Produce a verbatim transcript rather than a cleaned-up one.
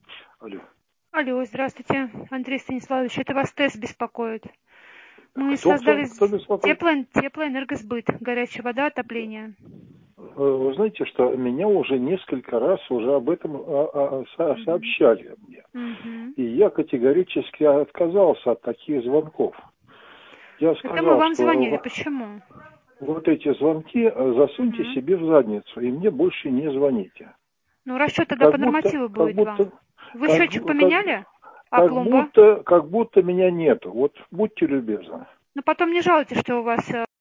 Алло. Алло, здравствуйте, Андрей Станиславович, это вас ТЭС беспокоит. Мы Кто, кто, создали кто беспокоит? тепло, теплоэнергосбыт, горячая вода, отопление. Вы знаете, что меня уже несколько раз уже об этом а, а, со- Мгм. сообщали мне. Мгм. И я категорически отказался от таких звонков. Я Это мы сказал, вам звонили, что почему? вот эти звонки засуньте Мгм. себе в задницу, и мне больше не звоните. Ну, расчет тогда по Как будто, нормативу как будет вам. будто, Вы как, счетчик бу- как, поменяли? А как пломба? будто, как будто меня нету. Вот будьте любезны. Ну, потом не жалуйтесь, что у вас э,